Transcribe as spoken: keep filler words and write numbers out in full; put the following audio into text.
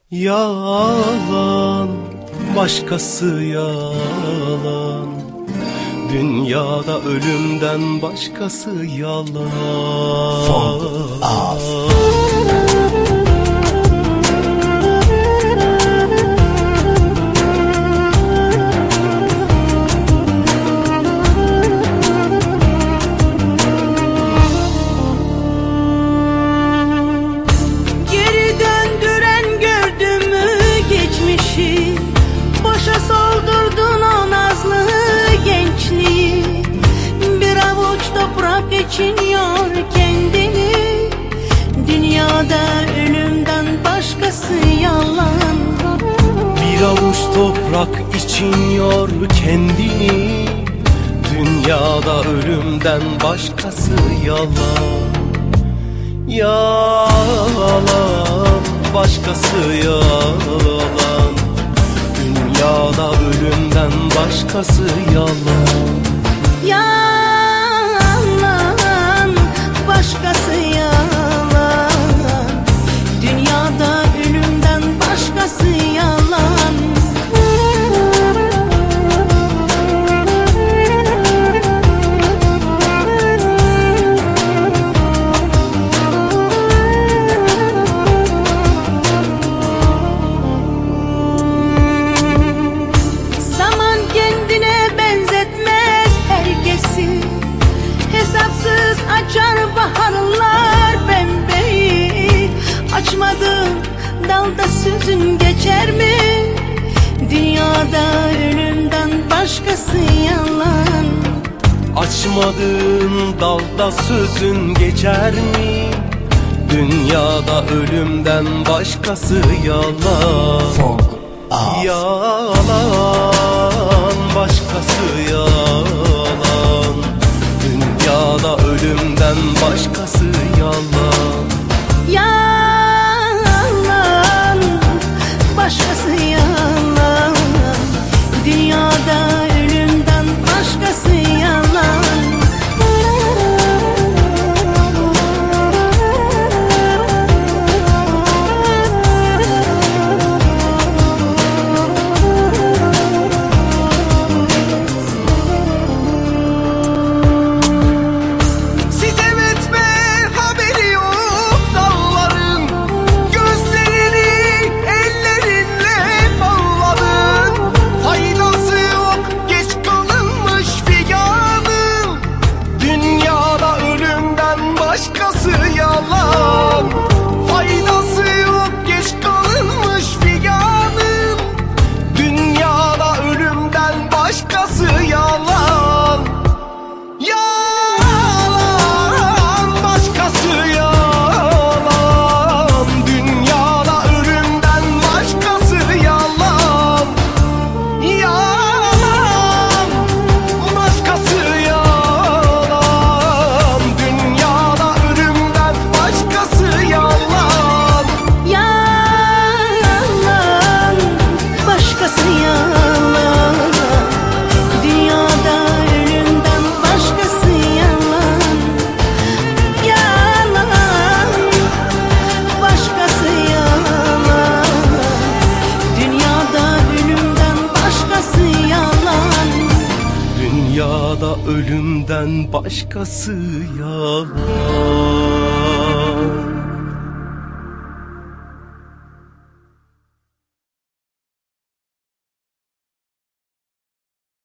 Yalan, başkası yalan. Dünyada ölümden başkası yalan. Fuck off. Boşa soldurdun o nazlı gençliği. Bir avuç toprak için yor kendini. Dünyada ölümden başkası yalan. Bir avuç toprak için yor kendini. Dünyada ölümden başkası yalan. Yalan, başkası yalan. Dünyada ölümden başkası yalan. Yalan, başkası yalan. Dünyada ölümden başkası yalan. Hesapsız açar baharlar pembeyi. Açmadığın dalda sözün geçer mi? Dünyada ölümden başkası yalan. Açmadığın dalda sözün geçer mi? Dünyada ölümden başkası yalan. Fuck off. Yalan, başkası yalan. Dünyada ölümden başkası yalan. Yalan, başkası yalan. Dünyada ölümden başkası yalan. Başkası yalan. Faydası yok, geç kalınmış figanın. Dünyada ölümden başkası yalan. Yalan, başkası yalan. Dünyada ölümden başkası yalan. Yalan, başkası yalan. Dünyada başkası yalan. Yalan, başkası yalan. Dünyada ölümden başkası yalan. Yalan, başkası yalan. Dünyada ölümden başkası yalan. Dünyada ölümden başkası yalan.